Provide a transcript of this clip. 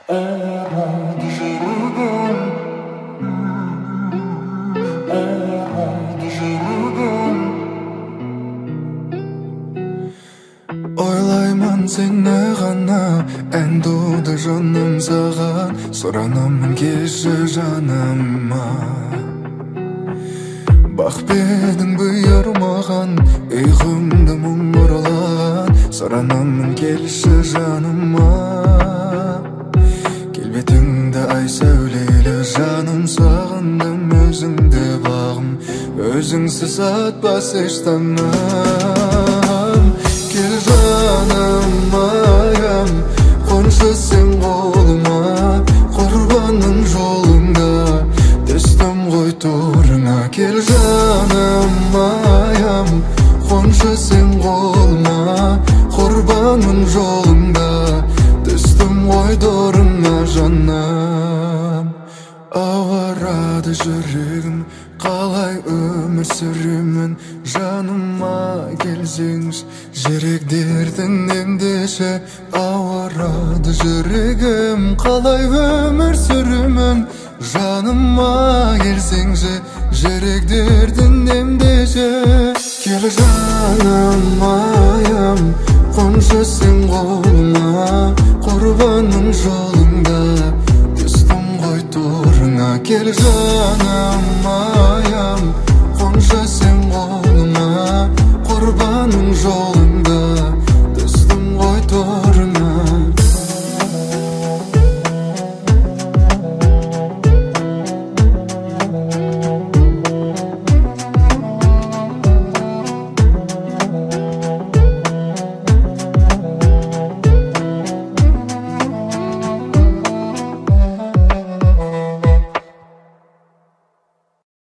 Ağladı жүрегім, ağladı жүрегім. Ойлаймын сені ғана, ән туды жаным саған, сұранамын келші жаныма. Бақ бердің бұйырмаған, ұйқымды мұң ұрлаған, сұранамын келші жаныма. Келбетіңді ай сәулелі жаным, сағындым өзіңді бағым, өзіңсіз атпас еш таңым. Кел жаным айым, қоншы сен қолыма, құрбанның жолыңда түстім ғой торыңа. Кел жаным айым, қоншы сен қолыма, құрбанның жолыңда түстім ғой торыңа жаным. Ауырады жүрегім, қалай өмір сүремін, жаныма келсеңші, жүрек дертін емдеші. Ауырады жүрегім, қалай өмір сүремін, жаныма келсеңші, жүрек дертін емдеші. Кел жаным айым, қоншы сен қолыма, құрбанның жолыңда